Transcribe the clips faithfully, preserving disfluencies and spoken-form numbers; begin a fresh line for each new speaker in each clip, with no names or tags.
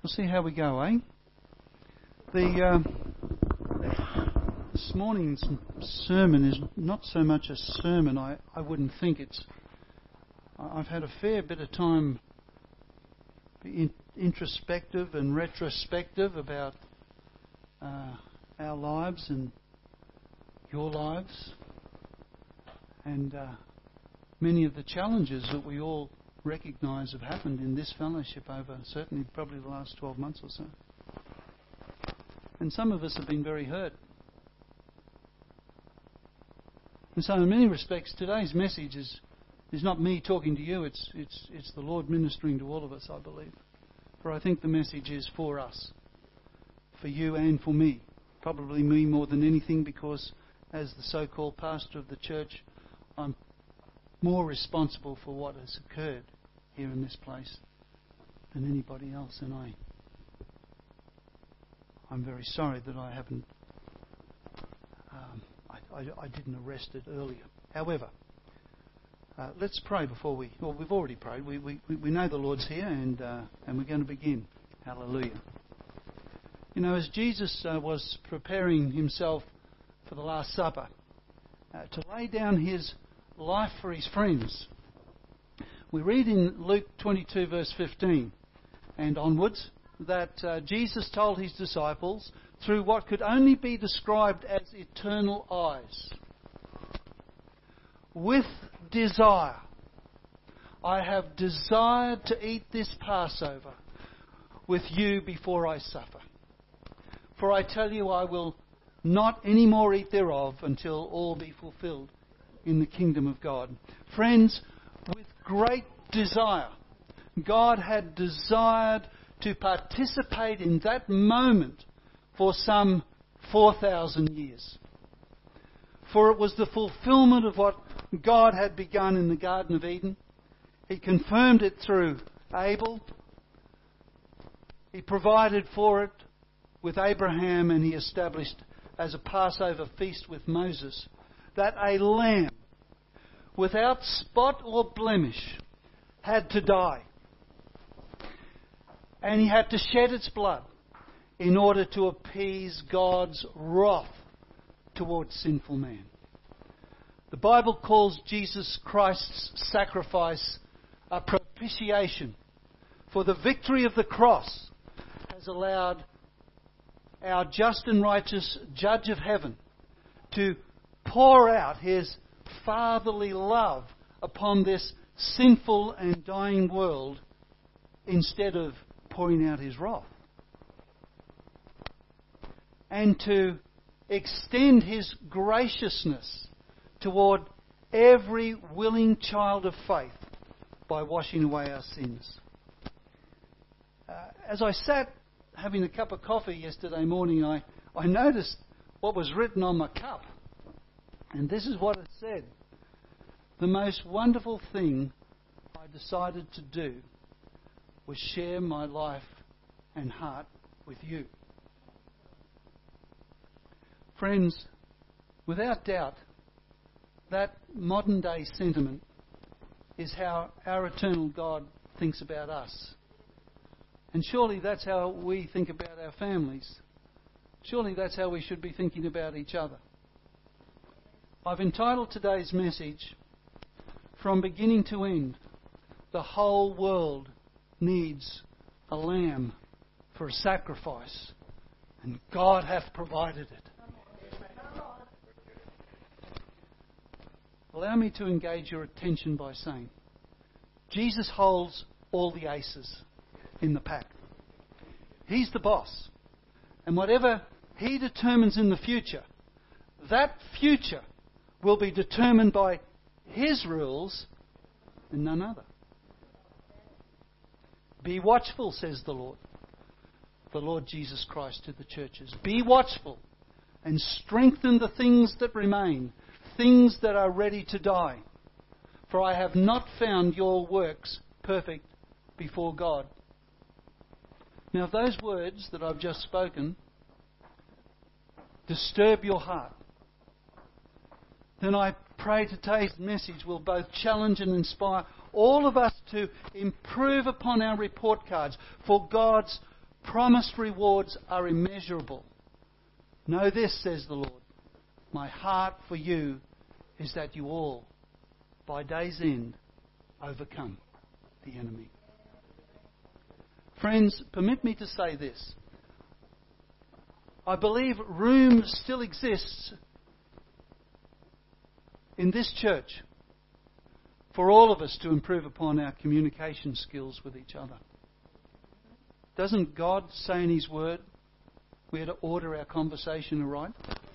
We'll see how we go, eh? The uh, this morning's sermon is not so much a sermon. I, I wouldn't think it's. I've had a fair bit of time in, introspective and retrospective about uh, our lives and your lives, and uh, many of the challenges that we all recognise have happened in this fellowship over certainly probably the last twelve months or so. And some of us have been very hurt. And so in many respects today's message is, is not me talking to you, it's, it's, it's the Lord ministering to all of us, I believe. For I think the message is for us, for you and for me. Probably me more than anything, because as the so-called pastor of the church, I'm more responsible for what has occurred here in this place than anybody else, and I, I'm very sorry that I haven't, um, I, I, I didn't arrest it earlier. However, uh, let's pray before we, well, we've already prayed. We we, we know the Lord's here, and uh, and we're going to begin. Hallelujah. You know, as Jesus uh, was preparing himself for the Last Supper, uh, to lay down his life for his friends, we read in Luke twenty-two verse fifteen and onwards that uh, Jesus told his disciples through what could only be described as eternal eyes, "With desire, I have desired to eat this Passover with you before I suffer. For I tell you, I will not any more eat thereof until all be fulfilled in the kingdom of God." Friends, with great desire, God had desired to participate in that moment for some four thousand years. For it was the fulfillment of what God had begun in the Garden of Eden. He confirmed it through Abel. He provided for it with Abraham, and he established as a Passover feast with Moses that a lamb without spot or blemish had to die. And he had to shed its blood in order to appease God's wrath towards sinful man. The Bible calls Jesus Christ's sacrifice a propitiation, for the victory of the cross has allowed our just and righteous Judge of heaven to pour out his fatherly love upon this sinful and dying world instead of pouring out his wrath, and to extend his graciousness toward every willing child of faith by washing away our sins. Uh, as I sat having a cup of coffee yesterday morning, I, I noticed what was written on my cup. And this is what it said: "The most wonderful thing I decided to do was share my life and heart with you." Friends, without doubt, that modern day sentiment is how our eternal God thinks about us. And surely that's how we think about our families. Surely that's how we should be thinking about each other. I've entitled today's message, "From Beginning to End, the whole world needs a lamb for a sacrifice, and God hath provided it." Allow me to engage your attention by saying, Jesus holds all the aces in the pack. He's the boss. And whatever he determines in the future, that future will be determined by his rules and none other. "Be watchful," says the Lord, the Lord Jesus Christ to the churches. "Be watchful and strengthen the things that remain, things that are ready to die. For I have not found your works perfect before God." Now, if those words that I've just spoken disturb your heart, then I pray today's message will both challenge and inspire all of us to improve upon our report cards for God's promised rewards are immeasurable. Know this, says the Lord, my heart for you is that you all, by day's end, overcome the enemy. Friends, permit me to say this. I believe room still exists in this church for all of us to improve upon our communication skills with each other. Doesn't God say in His Word we are to order our conversation aright?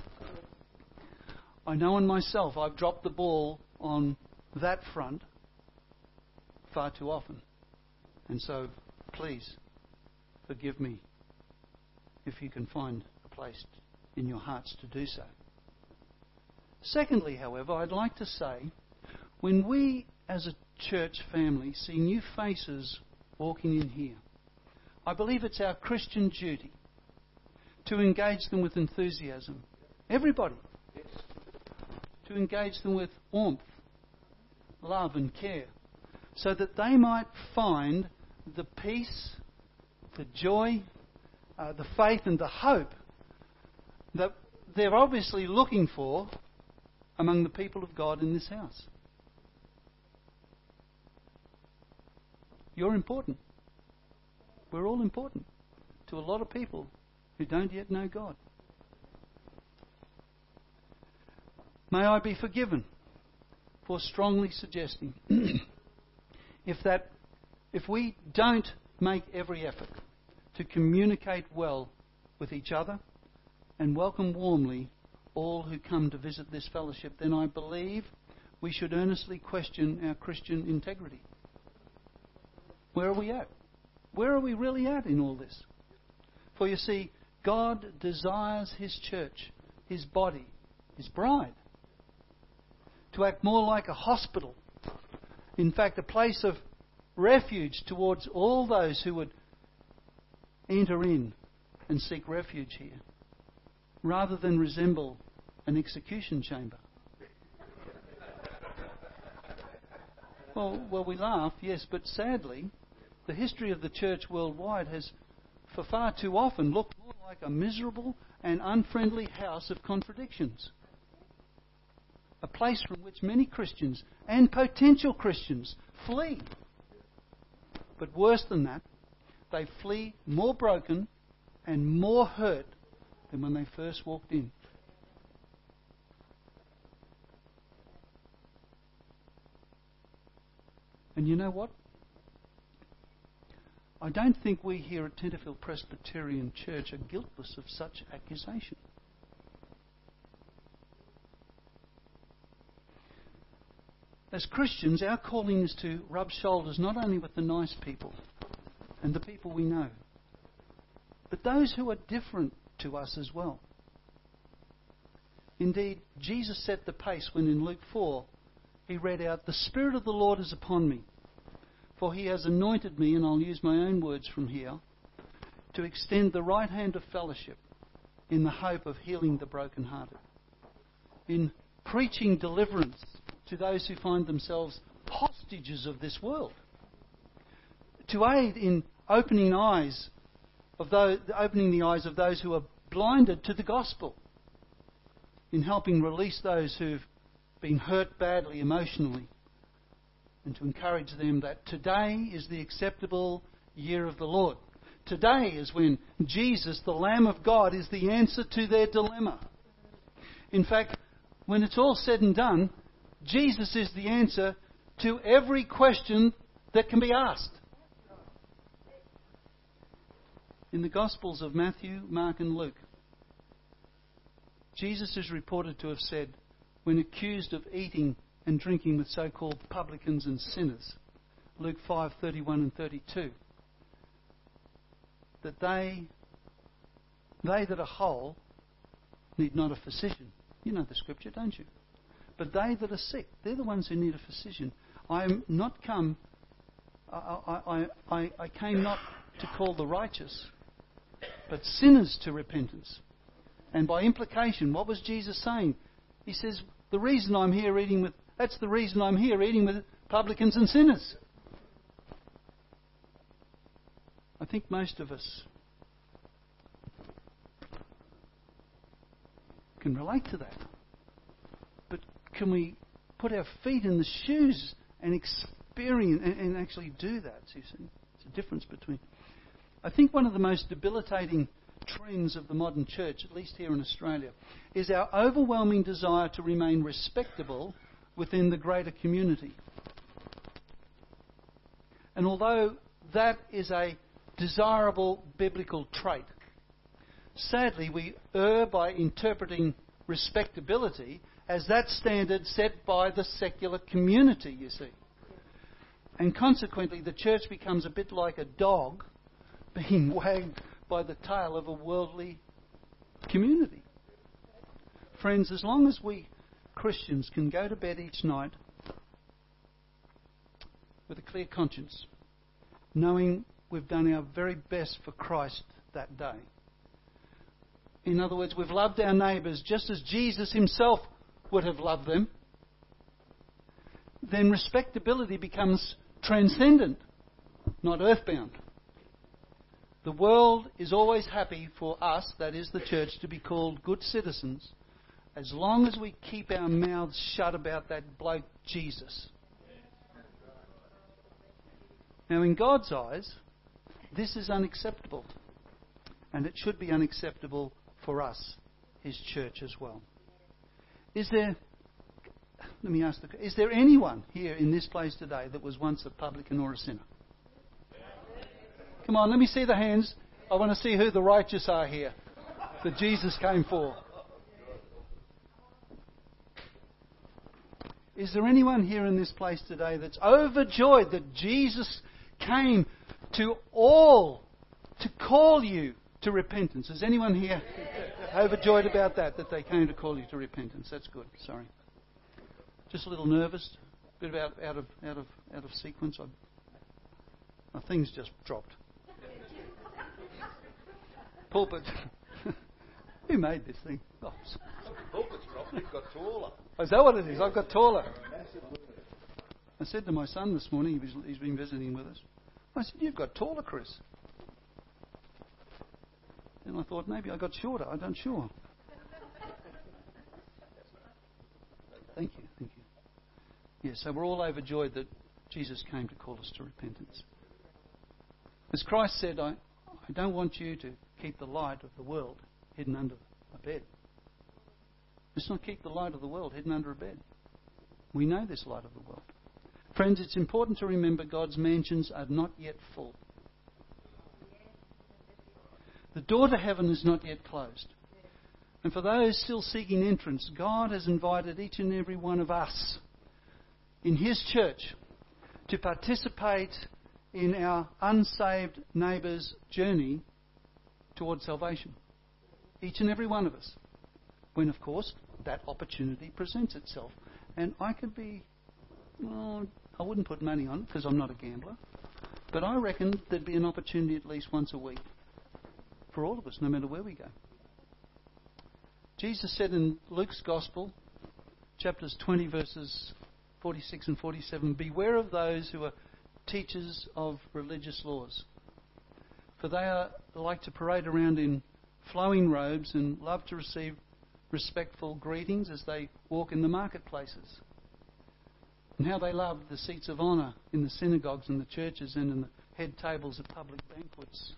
I know in myself I've dropped the ball on that front far too often. And so, please, forgive me if you can find a place in your hearts to do so. Secondly, however, I'd like to say, when we as a church family see new faces walking in here, I believe it's our Christian duty to engage them with enthusiasm. Everybody. To engage them with warmth, love and care, so that they might find the peace, the joy, uh, the faith and the hope that they're obviously looking for among the people of God in this house. You're important. We're all important to a lot of people who don't yet know God. May I be forgiven for strongly suggesting if that if we don't make every effort to communicate well with each other and welcome warmly all who come to visit this fellowship, then I believe we should earnestly question our Christian integrity. Where are we at? Where are we really at in all this? For you see, God desires His church, His body, His bride, to act more like a hospital. In fact, a place of refuge towards all those who would enter in and seek refuge here, rather than resemble an execution chamber. Well, well, we laugh, yes, but sadly, the history of the church worldwide has, for far too often, looked more like a miserable and unfriendly house of contradictions. A place from which many Christians and potential Christians flee. But worse than that, they flee more broken and more hurt than when they first walked in. And you know what? I don't think we here at Tenterfield Presbyterian Church are guiltless of such accusation. As Christians, our calling is to rub shoulders not only with the nice people and the people we know, but those who are different to us as well. Indeed, Jesus set the pace when in Luke four He read out, "The Spirit of the Lord is upon me, for He has anointed me," and I'll use my own words from here, "to extend the right hand of fellowship in the hope of healing the brokenhearted, in preaching deliverance to those who find themselves hostages of this world, to aid in opening eyes of those, opening the eyes of those who are blinded to the gospel, in helping release those who've been hurt badly emotionally, and to encourage them that today is the acceptable year of the Lord. Today is when Jesus, the Lamb of God, is the answer to their dilemma. In fact, when it's all said and done, Jesus is the answer to every question that can be asked. In the Gospels of Matthew, Mark and Luke, Jesus is reported to have said, when accused of eating and drinking with so-called publicans and sinners, Luke five thirty-one and thirty-two, that they, they that are whole need not a physician. You know the scripture, don't you? But they that are sick, they're the ones who need a physician. I am not come, I, I, I, I came not to call the righteous, but sinners to repentance. And by implication, what was Jesus saying? He says, the reason I'm here eating with, that's the reason I'm here eating with publicans and sinners. I think most of us can relate to that. But can we put our feet in the shoes and experience and, and actually do that? So you see, it's a difference between. I think one of the most debilitating trends of the modern church, at least here in Australia, is our overwhelming desire to remain respectable within the greater community. And although that is a desirable biblical trait, sadly we err by interpreting respectability as that standard set by the secular community, you see. And consequently the church becomes a bit like a dog being wagged by the tail of a worldly community. Friends, as long as we Christians can go to bed each night with a clear conscience, knowing we've done our very best for Christ that day. In other words, we've loved our neighbours just as Jesus himself would have loved them, then respectability becomes transcendent, not earthbound. The world is always happy for us, that is the church, to be called good citizens, as long as we keep our mouths shut about that bloke Jesus. Now, in God's eyes, this is unacceptable. And it should be unacceptable for us, his church, as well. Is there, let me ask, the, is there anyone here in this place today that was once a publican or a sinner? Come on, let me see the hands. I want to see who the righteous are here that Jesus came for. Is there anyone here in this place today that's overjoyed that Jesus came to all to call you to repentance? Is anyone here overjoyed about that, that they came to call you to repentance? That's good. Sorry. Just a little nervous, a bit out, out of out of out of sequence. I, my things just dropped. Pulpit. Who made this thing? Oh,
pulpit's dropped. You've got taller.
Oh, is that what it is? I've got taller. I said to my son this morning, he was, he's been visiting with us, I said, "You've got taller, Chris." And I thought, maybe I got shorter. I'm not sure. Thank you, thank you. Yes, so we're all overjoyed that Jesus came to call us to repentance. As Christ said, I, I don't want you to keep the light of the world hidden under a bed. Let's not keep the light of the world hidden under a bed. We know this light of the world. Friends, it's important to remember God's mansions are not yet full. The door to heaven is not yet closed. And for those still seeking entrance, God has invited each and every one of us in his church to participate in our unsaved neighbour's journey towards salvation. Each and every one of us. When, of course, that opportunity presents itself. And I could be, well, I wouldn't put money on it because I'm not a gambler. But I reckon there'd be an opportunity at least once a week for all of us, no matter where we go. Jesus said in Luke's Gospel, chapters twenty, verses forty-six and forty-seven, "Beware of those who are teachers of religious laws, for they are like to parade around in flowing robes and love to receive respectful greetings as they walk in the marketplaces, and how they love the seats of honour in the synagogues and the churches and in the head tables at public banquets.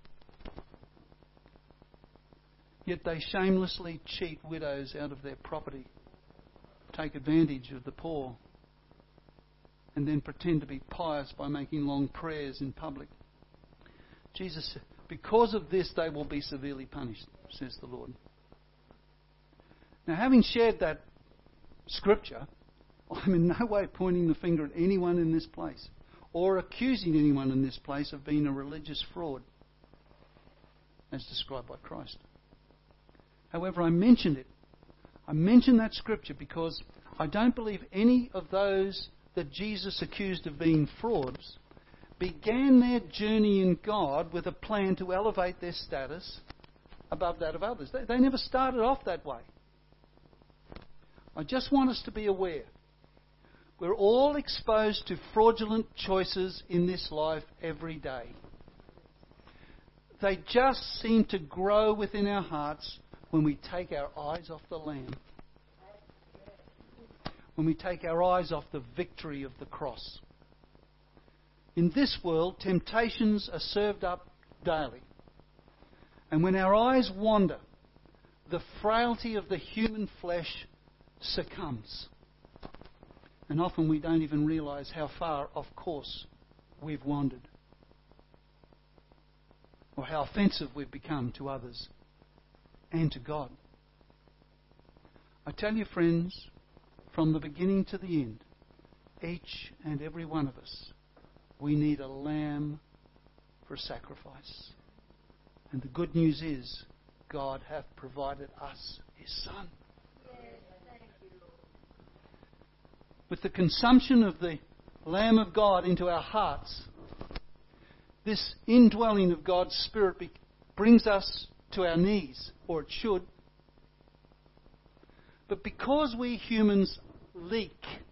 Yet they shamelessly cheat widows out of their property, take advantage of the poor, and then pretend to be pious by making long prayers in public. Jesus said, because of this they will be severely punished, says the Lord." Now, having shared that scripture, I'm in no way pointing the finger at anyone in this place or accusing anyone in this place of being a religious fraud, as described by Christ. However, I mentioned it. I mentioned that scripture because I don't believe any of those that Jesus accused of being frauds began their journey in God with a plan to elevate their status above that of others. They, they never started off that way. I just want us to be aware. We're all exposed to fraudulent choices in this life every day. They just seem to grow within our hearts when we take our eyes off the Lamb, when we take our eyes off the victory of the cross. In this world, temptations are served up daily. And when our eyes wander, the frailty of the human flesh succumbs. And often we don't even realise how far off course we've wandered, or how offensive we've become to others and to God. I tell you, friends, from the beginning to the end, each and every one of us, we need a lamb for sacrifice. And the good news is, God hath provided us His Son. With the consumption of the Lamb of God into our hearts, this indwelling of God's Spirit be- brings us to our knees, or it should. But because we humans leak,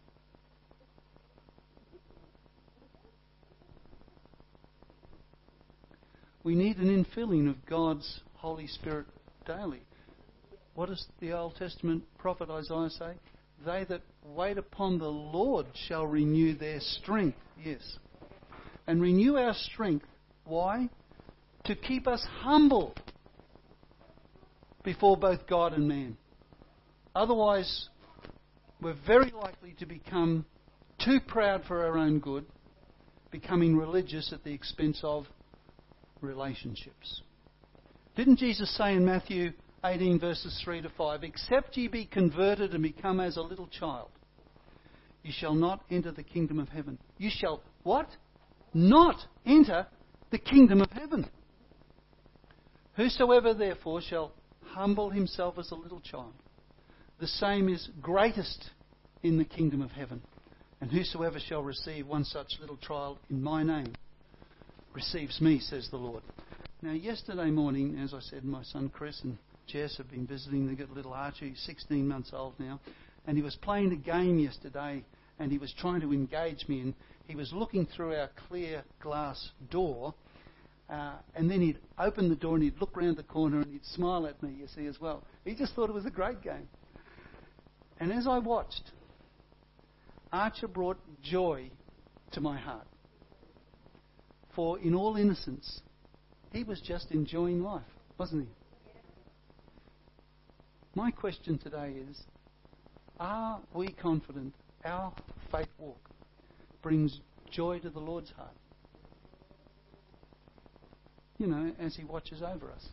we need an infilling of God's Holy Spirit daily. What does the Old Testament prophet Isaiah say? They that wait upon the Lord shall renew their strength. Yes. And renew our strength. Why? To keep us humble before both God and man. Otherwise, we're very likely to become too proud for our own good, becoming religious at the expense of relationships. Didn't Jesus say in Matthew eighteen verses three to five, except ye be converted and become as a little child, you shall not enter the kingdom of heaven. You shall what? Not enter the kingdom of heaven. Whosoever therefore shall humble himself as a little child, the same is greatest in the kingdom of heaven. And whosoever shall receive one such little child in my name receives me, says the Lord. Now, yesterday morning, as I said, my son Chris and Jess have been visiting. They've got little Archie, he's sixteen months old now, and he was playing a game yesterday, and he was trying to engage me, and he was looking through our clear glass door, uh, and then he'd open the door and he'd look round the corner and he'd smile at me, you see, as well. He just thought it was a great game. And as I watched, Archer brought joy to my heart. For in all innocence, he was just enjoying life, wasn't he? My question today is, are we confident our faith walk brings joy to the Lord's heart? You know, as He watches over us.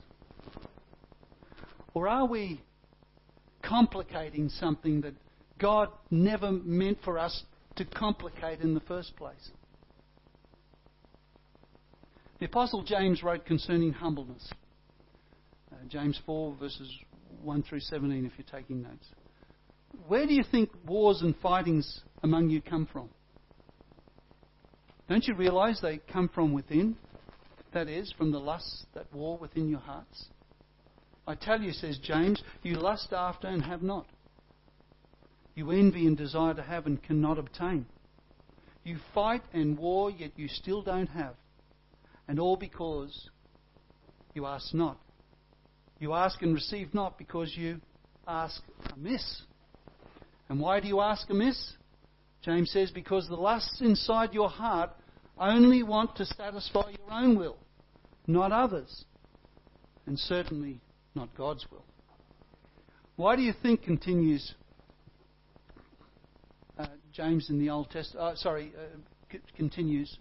Or are we complicating something that God never meant for us to complicate in the first place? The Apostle James wrote concerning humbleness. Uh, James four verses one through seventeen, if you're taking notes. Where do you think wars and fightings among you come from? Don't you realise they come from within? That is, from the lusts that war within your hearts. I tell you, says James, you lust after and have not. You envy and desire to have and cannot obtain. You fight and war, yet you still don't have. And all because you ask not. You ask and receive not because you ask amiss. And why do you ask amiss? James says, because the lusts inside your heart only want to satisfy your own will, not others, and certainly not God's will. Why do you think, continues uh, James in the Old Testament, uh, sorry, uh, c- continues,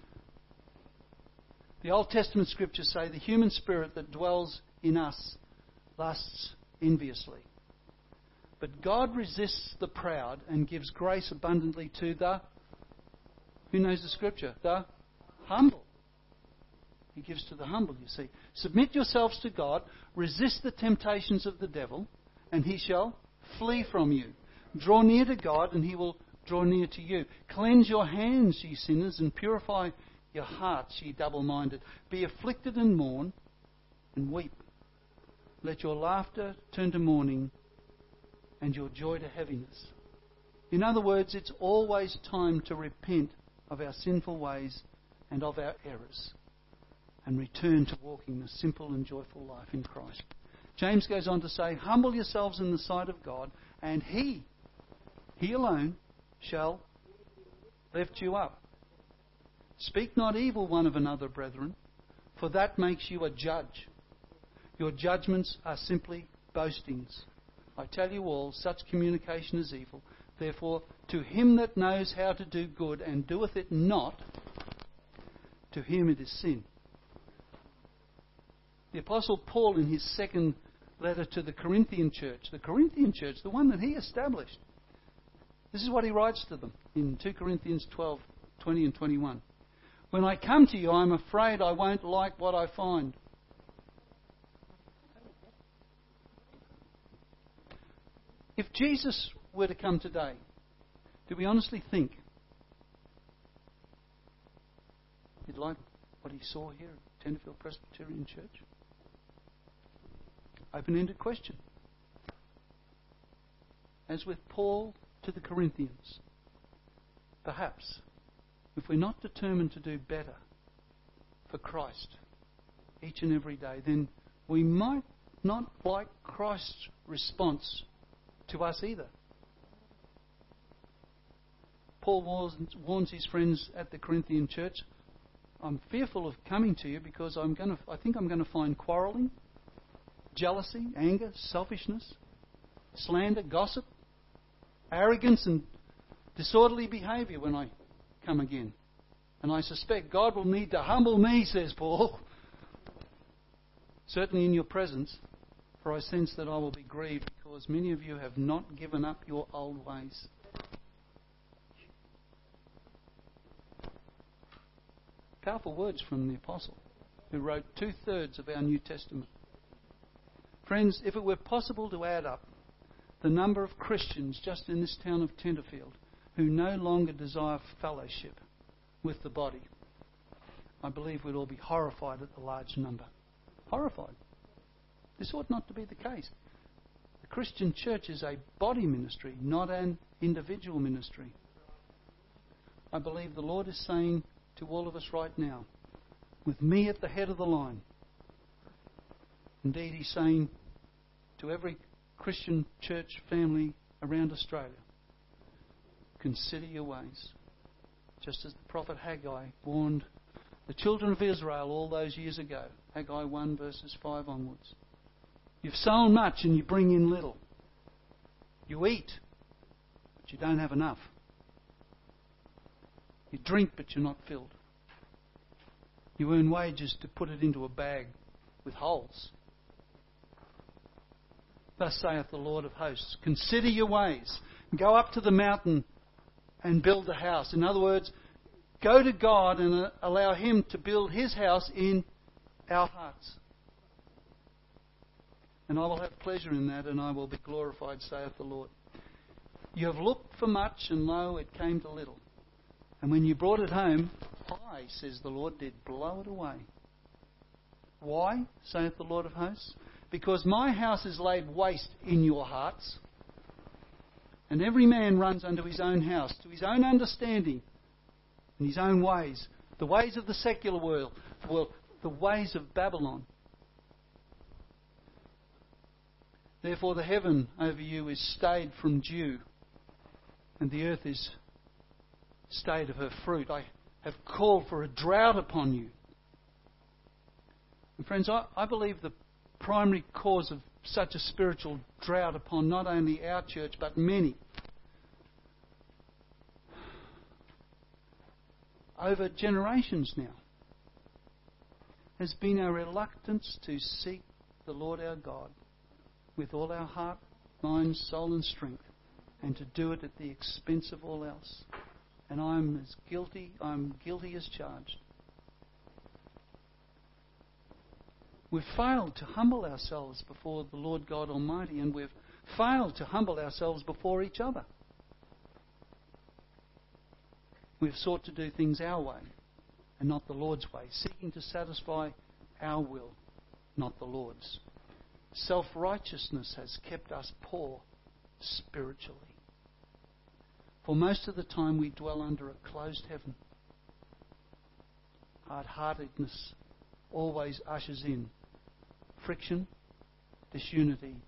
the Old Testament scriptures say the human spirit that dwells in us lusts enviously. But God resists the proud and gives grace abundantly to the, who knows the scripture? The humble. He gives to the humble, you see. Submit yourselves to God, resist the temptations of the devil, and he shall flee from you. Draw near to God, and he will draw near to you. Cleanse your hands, ye sinners, and purify your hearts, ye double-minded. Be afflicted and mourn, and weep. Let your laughter turn to mourning, and your joy to heaviness. In other words, it's always time to repent of our sinful ways and of our errors, and return to walking a simple and joyful life in Christ. James goes on to say, humble yourselves in the sight of God, and He, He alone, shall lift you up. Speak not evil one of another, brethren, for that makes you a judge. Your judgments are simply boastings. I tell you all, such communication is evil. Therefore, to him that knows how to do good and doeth it not, to him it is sin. The Apostle Paul, in his second letter to the Corinthian church, the Corinthian church, the one that he established, this is what he writes to them in two Corinthians twelve, twenty and twenty-one. When I come to you, I'm afraid I won't like what I find. If Jesus were to come today, do we honestly think he'd like what he saw here at Tenterfield Presbyterian Church? Open-ended question. As with Paul to the Corinthians, perhaps, if we're not determined to do better for Christ each and every day, then we might not like Christ's response to us either. Paul warns, warns his friends at the Corinthian church, I'm fearful of coming to you because I'm going to, I think I'm going to find quarrelling, jealousy, anger, selfishness, slander, gossip, arrogance and disorderly behaviour when I come again. And I suspect God will need to humble me, says Paul, certainly in your presence, for I sense that I will be grieved because many of you have not given up your old ways. Powerful words from the Apostle, who wrote two-thirds of our New Testament. Friends, if it were possible to add up the number of Christians just in this town of Tenterfield who no longer desire fellowship with the body, I believe we'd all be horrified at the large number. Horrified. This ought not to be the case. The Christian church is a body ministry, not an individual ministry. I believe the Lord is saying to all of us right now, with me at the head of the line, indeed He's saying to every Christian church family around Australia, consider your ways. Just as the prophet Haggai warned the children of Israel all those years ago. Haggai one verses five onwards. You've sown much and you bring in little. You eat, but you don't have enough. You drink, but you're not filled. You earn wages to put it into a bag with holes. Thus saith the Lord of hosts, consider your ways. Go up to the mountain and build a house. In other words, go to God and allow Him to build His house in our hearts. And I will have pleasure in that, and I will be glorified, saith the Lord. You have looked for much, and lo, it came to little. And when you brought it home, I, says the Lord, did blow it away. Why, saith the Lord of hosts? Because my house is laid waste in your hearts, and every man runs unto his own house, to his own understanding, and his own ways, the ways of the secular world, well, the ways of Babylon. Therefore the heaven over you is stayed from dew, and the earth is stayed of her fruit. I have called for a drought upon you. And friends, I, I believe the primary cause of such a spiritual drought upon not only our church but many over generations now has been our reluctance to seek the Lord our God with all our heart, mind, soul and strength, and to do it at the expense of all else. And I'm as guilty, I'm guilty as charged. We've failed to humble ourselves before the Lord God Almighty, and we've failed to humble ourselves before each other. We've sought to do things our way and not the Lord's way, seeking to satisfy our will, not the Lord's. Self-righteousness has kept us poor spiritually. For most of the time we dwell under a closed heaven. Hard-heartedness always ushers in friction, disunity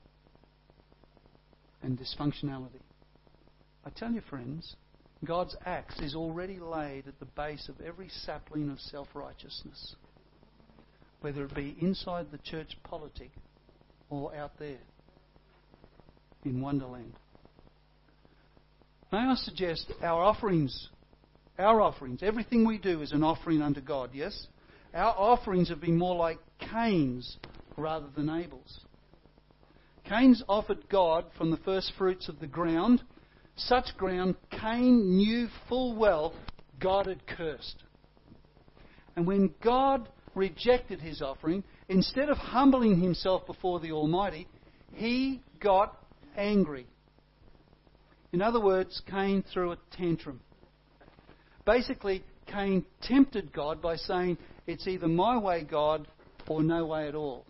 and dysfunctionality. I tell you, friends, God's axe is already laid at the base of every sapling of self-righteousness, whether it be inside the church politic or out there in Wonderland. May I suggest our offerings, our offerings, everything we do is an offering unto God, yes? Our offerings have been more like Cain's rather than Abel's. Cain's offered God from the first fruits of the ground, such ground Cain knew full well God had cursed. And when God rejected his offering, instead of humbling himself before the Almighty, he got angry. In other words, Cain threw a tantrum. Basically, Cain tempted God by saying, "It's either my way, God, or no way at all."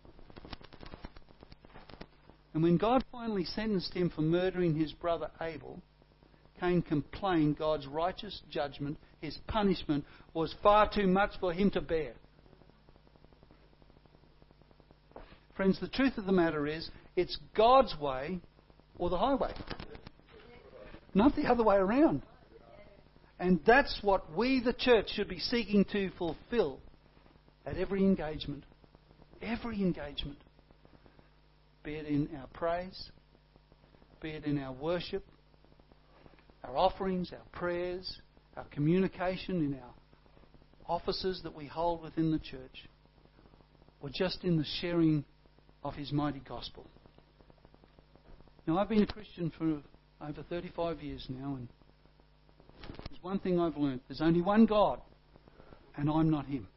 And when God finally sentenced him for murdering his brother Abel, Cain complained God's righteous judgment, his punishment, was far too much for him to bear. Friends, the truth of the matter is, it's God's way or the highway, not the other way around. And that's what we, the church, should be seeking to fulfill at every engagement. Every engagement. Be it in our praise, be it in our worship, our offerings, our prayers, our communication in our offices that we hold within the church, or just in the sharing of His mighty gospel. Now, I've been a Christian for over thirty-five years now, and there's one thing I've learned. There's only one God, and I'm not Him.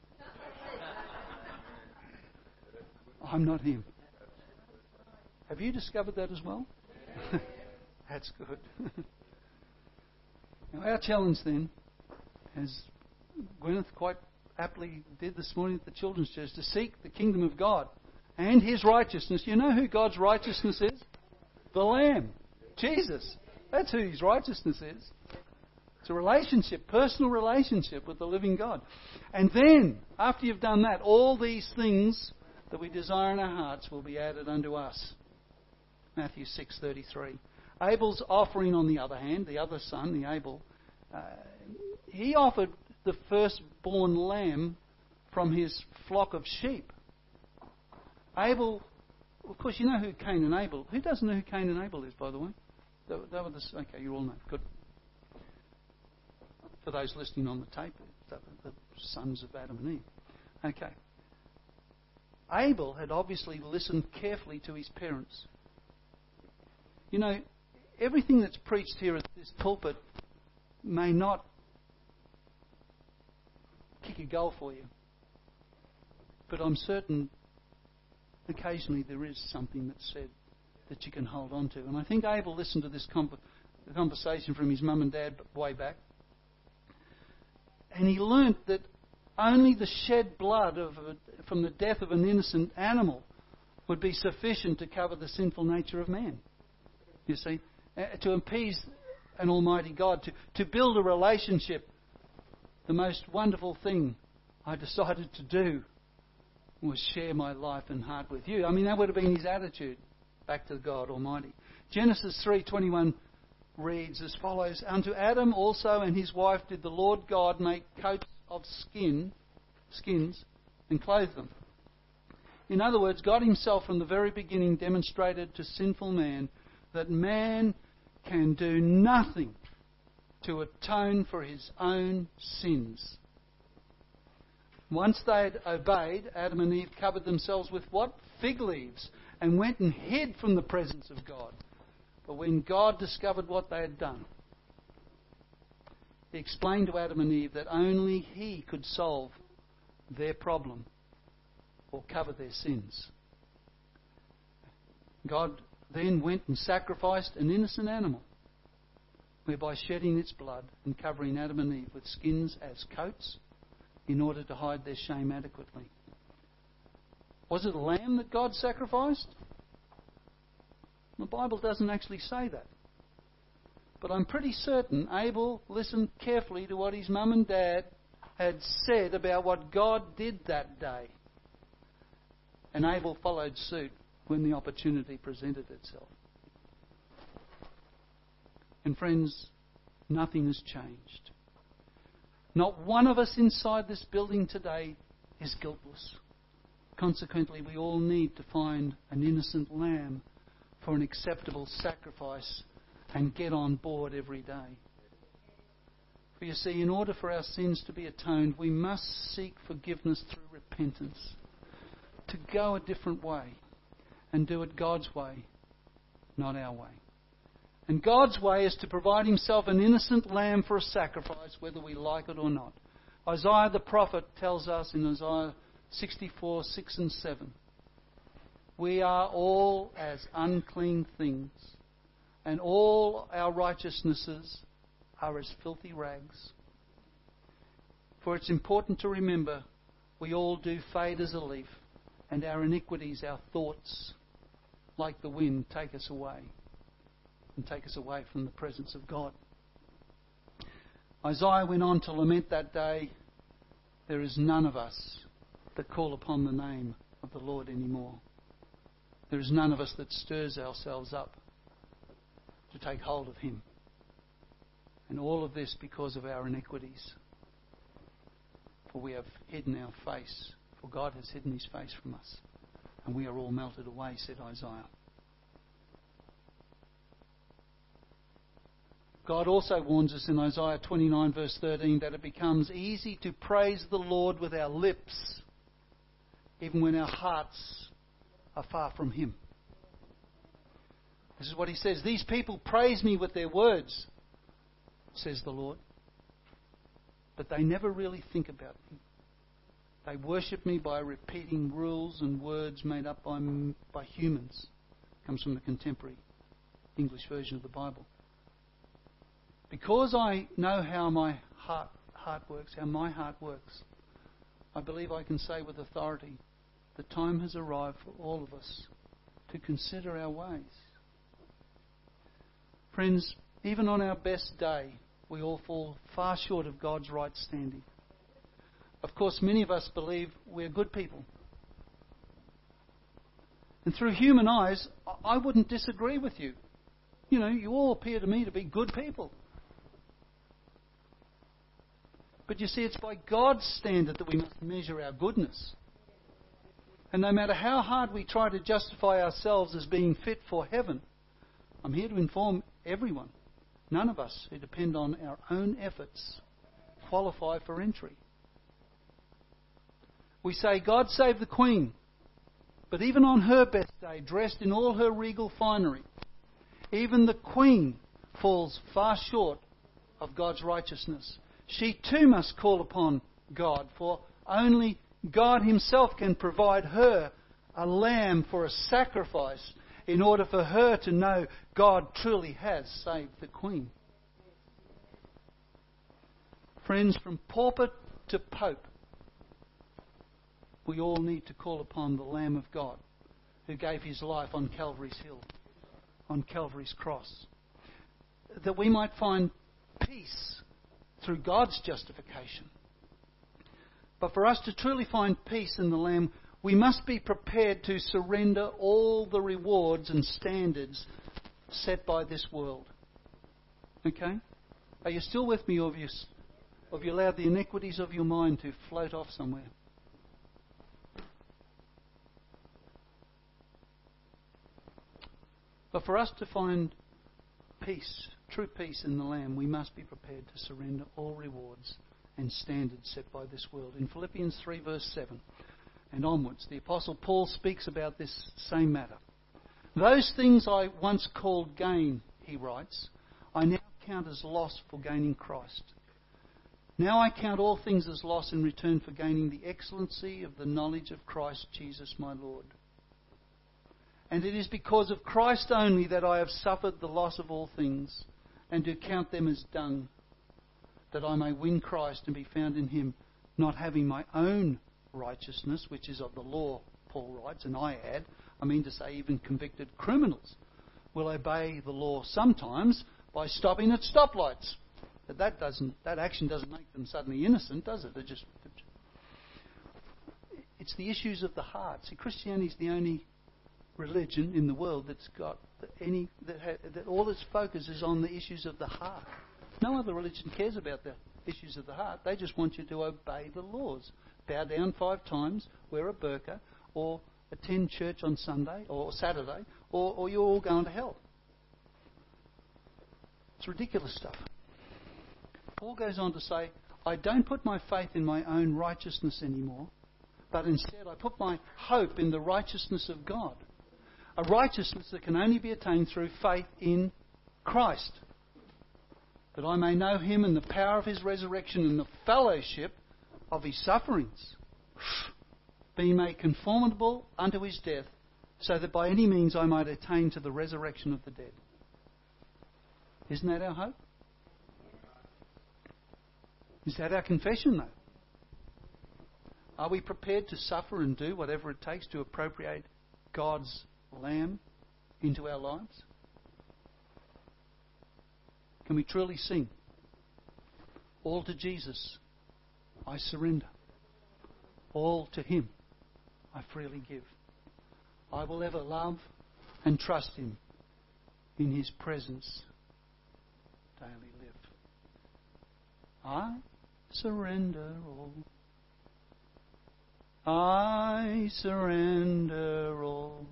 I'm not Him. Have you discovered that as well? That's good. Now, our challenge then, as Gwyneth quite aptly did this morning at the children's church, to seek the kingdom of God and His righteousness. You know who God's righteousness is? The Lamb. Jesus. That's who His righteousness is. It's a relationship, personal relationship with the living God. And then, after you've done that, all these things that we desire in our hearts will be added unto us. Matthew six thirty-three. Abel's offering, on the other hand, the other son, the Abel, uh, he offered the firstborn lamb from his flock of sheep. Abel, of course, you know who Cain and Abel. Who doesn't know who Cain and Abel is, by the way? They, they were the, okay, you all know. Good. For those listening on the tape, the, the sons of Adam and Eve. Okay. Abel had obviously listened carefully to his parents. You know, everything that's preached here at this pulpit may not kick a goal for you. But I'm certain occasionally there is something that's said that you can hold on to. And I think Abel listened to this comp- conversation from his mum and dad way back. And he learnt that only the shed blood of a, from the death of an innocent animal would be sufficient to cover the sinful nature of man. You see, uh, to appease an almighty God, to, to build a relationship. The most wonderful thing I decided to do was share my life and heart with you. I mean, that would have been his attitude back to God Almighty. Genesis three twenty-one reads as follows: Unto Adam also and his wife did the Lord God make coats of skin, skins, and clothe them. In other words, God Himself from the very beginning demonstrated to sinful man that man can do nothing to atone for his own sins. Once they had obeyed, Adam and Eve covered themselves with what? Fig leaves, and went and hid from the presence of God. But when God discovered what they had done, He explained to Adam and Eve that only He could solve their problem or cover their sins. God then went and sacrificed an innocent animal, whereby shedding its blood and covering Adam and Eve with skins as coats in order to hide their shame adequately. Was it a lamb that God sacrificed? The Bible doesn't actually say that. But I'm pretty certain Abel listened carefully to what his mum and dad had said about what God did that day. And Abel followed suit when the opportunity presented itself. And friends, nothing has changed. Not one of us inside this building today is guiltless. Consequently, we all need to find an innocent lamb for an acceptable sacrifice and get on board every day. For you see, in order for our sins to be atoned, we must seek forgiveness through repentance, to go a different way and do it God's way, not our way. And God's way is to provide himself an innocent lamb for a sacrifice, whether we like it or not. Isaiah the prophet tells us in Isaiah sixty-four, six and seven, we are all as unclean things, and all our righteousnesses are as filthy rags. For it's important to remember, we all do fade as a leaf, and our iniquities, our thoughts, like the wind, take us away. And take us away from the presence of God. Isaiah went on to lament that day, there is none of us that call upon the name of the Lord anymore. There is none of us that stirs ourselves up to take hold of him. And all of this because of our iniquities. For we have hidden our face, for God has hidden his face from us, and we are all melted away, said Isaiah. God also warns us in Isaiah twenty-nine verse thirteen that it becomes easy to praise the Lord with our lips, even when our hearts are far from him. This is what he says. These people praise me with their words, says the Lord, but they never really think about me. They worship me by repeating rules and words made up by, by humans. It comes from the contemporary English version of the Bible. Because I know how my heart, heart works, how my heart works, I believe I can say with authority, the time has arrived for all of us to consider our ways. Friends, even on our best day, we all fall far short of God's right standing. Of course, many of us believe we're good people. And through human eyes, I wouldn't disagree with you. You know, you all appear to me to be good people. But you see, it's by God's standard that we must measure our goodness. And no matter how hard we try to justify ourselves as being fit for heaven, I'm here to inform everyone, none of us who depend on our own efforts qualify for entry. We say, God save the Queen. But even on her best day, dressed in all her regal finery, even the Queen falls far short of God's righteousness. She too must call upon God, for only God himself can provide her a lamb for a sacrifice in order for her to know God truly has saved the Queen. Friends, from pulpit to pope, we all need to call upon the Lamb of God who gave his life on Calvary's hill, on Calvary's cross, that we might find peace through God's justification. But for us to truly find peace in the Lamb, we must be prepared to surrender all the rewards and standards set by this world. Okay? Are you still with me, or have you, or have you allowed the iniquities of your mind to float off somewhere? But for us to find peace, true peace in the Lamb, we must be prepared to surrender all rewards and standards set by this world. In Philippians three verse seven and onwards, the Apostle Paul speaks about this same matter. Those things I once called gain, he writes, I now count as loss for gaining Christ. Now I count all things as loss in return for gaining the excellency of the knowledge of Christ Jesus my Lord. And it is because of Christ only that I have suffered the loss of all things, and do count them as dung, that I may win Christ and be found in him, not having my own righteousness, which is of the law, Paul writes, and I add, I mean to say even convicted criminals will obey the law sometimes by stopping at stoplights. But that doesn't, that action doesn't make them suddenly innocent, does it? It just, it's the issues of the heart. See, Christianity is the only religion in the world that's got any that, ha, that all its focus is on the issues of the heart. No other religion cares about the issues of the heart. They just want you to obey the laws. Bow down five times, wear a burqa, or attend church on Sunday or Saturday, or, or you're all going to hell. It's ridiculous stuff. Paul goes on to say, I don't put my faith in my own righteousness anymore, but instead I put my hope in the righteousness of God. A righteousness that can only be attained through faith in Christ. That I may know him and the power of his resurrection and the fellowship of his sufferings, being made conformable unto his death, so that by any means I might attain to the resurrection of the dead. Isn't that our hope? Is that our confession, though? Are we prepared to suffer and do whatever it takes to appropriate God's Lamb into our lives? Can we truly sing, all to Jesus I surrender, all to him I freely give. I will ever love and trust him, in his presence daily live. I surrender all. I surrender all.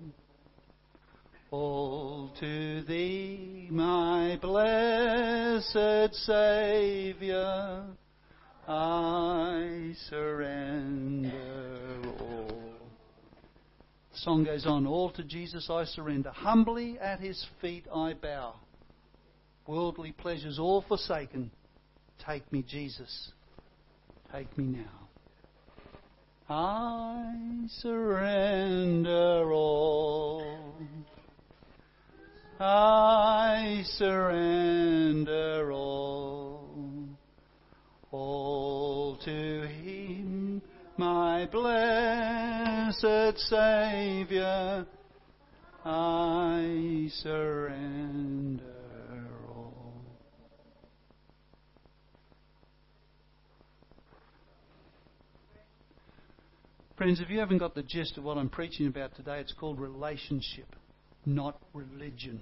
All to thee, my blessed Saviour, I surrender all. The song goes on, all to Jesus I surrender. Humbly at his feet I bow. Worldly pleasures all forsaken. Take me, Jesus, take me now. I surrender all. I surrender all. All to him, my blessed Saviour, I surrender all. Friends, if you haven't got the gist of what I'm preaching about today, it's called relationship, not religion.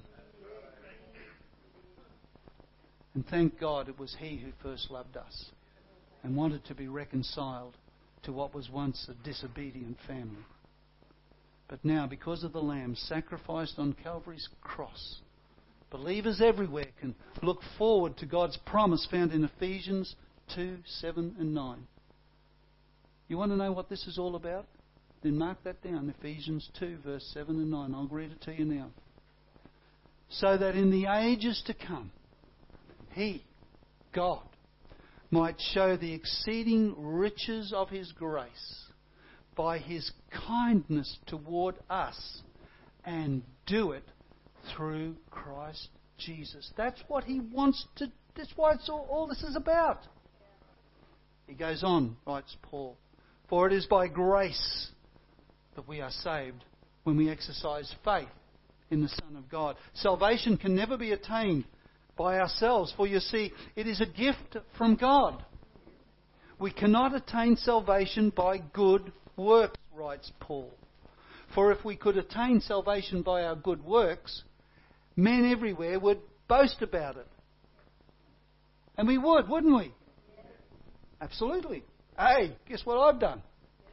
And thank God it was he who first loved us and wanted to be reconciled to what was once a disobedient family. But now, because of the Lamb sacrificed on Calvary's cross, believers everywhere can look forward to God's promise found in Ephesians two, seven and nine. You want to know what this is all about? Then mark that down, Ephesians two, verse seven and nine. I'll read it to you now. So that in the ages to come, he, God, might show the exceeding riches of his grace by his kindness toward us, and do it through Christ Jesus. That's what he wants to, that's why it's all, all this is about. He goes on, writes Paul, for it is by grace that we are saved when we exercise faith in the Son of God. Salvation can never be attained by ourselves, for you see, it is a gift from God. We cannot attain salvation by good works, writes Paul. For if we could attain salvation by our good works, men everywhere would boast about it. And we would, wouldn't we? Absolutely. Hey, guess what I've done?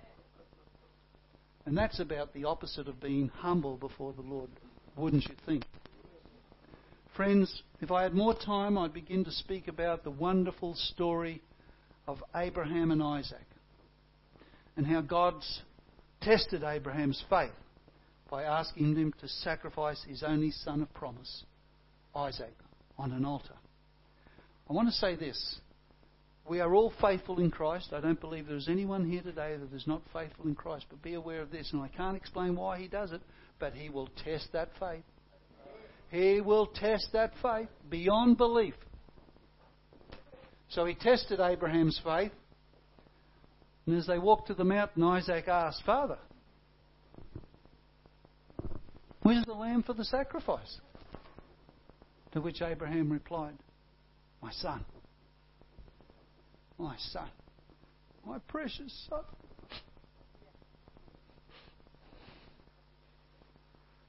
And that's about the opposite of being humble before the Lord, wouldn't you think? Friends, if I had more time, I'd begin to speak about the wonderful story of Abraham and Isaac, and how God's tested Abraham's faith by asking him to sacrifice his only son of promise, Isaac, on an altar. I want to say this. We are all faithful in Christ. I don't believe there's anyone here today that is not faithful in Christ. But be aware of this, and I can't explain why he does it, but he will test that faith. He will test that faith beyond belief. So he tested Abraham's faith. And as they walked to the mountain, Isaac asked, Father, where's the lamb for the sacrifice? To which Abraham replied, my son, my son, my precious son.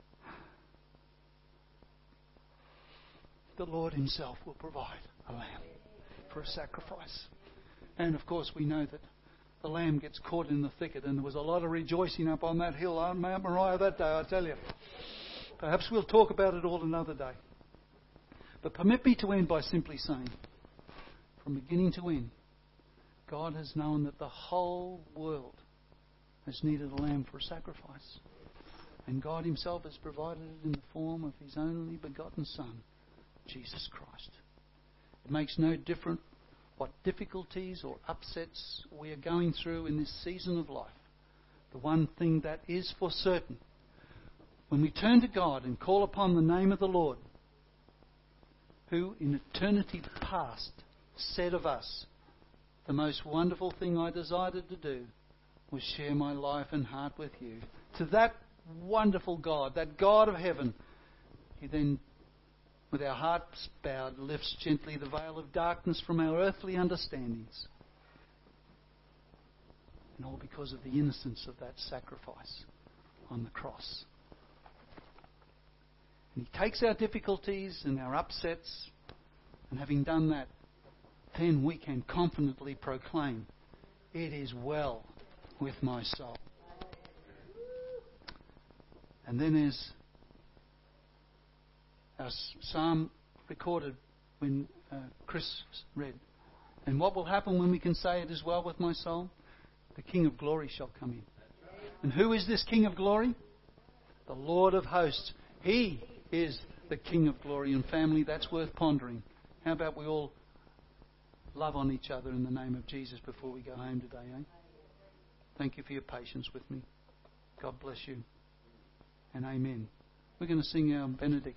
the Lord himself will provide a lamb for a sacrifice. And of course we know that the lamb gets caught in the thicket, and there was a lot of rejoicing up on that hill on Mount Moriah that day, I tell you. Perhaps we'll talk about it all another day. But permit me to end by simply saying, from beginning to end, God has known that the whole world has needed a lamb for a sacrifice. And God himself has provided it in the form of his only begotten Son, Jesus Christ. It makes no difference what difficulties or upsets we are going through in this season of life. The one thing that is for certain, when we turn to God and call upon the name of the Lord, who in eternity past said of us, the most wonderful thing I desired to do was share my life and heart with you. To that wonderful God, that God of heaven, he then, with our hearts bowed, lifts gently the veil of darkness from our earthly understandings. And all because of the innocence of that sacrifice on the cross. And he takes our difficulties and our upsets, and having done that, then we can confidently proclaim, it is well with my soul. And then there's our psalm recorded when uh, Chris read. And what will happen when we can say it is well with my soul? The King of Glory shall come in. And who is this King of Glory? The Lord of hosts. He is the King of Glory. And family, that's worth pondering. How about we all love on each other in the name of Jesus before we go home today, eh? Thank you for your patience with me. God bless you. And amen. We're going to sing our benediction.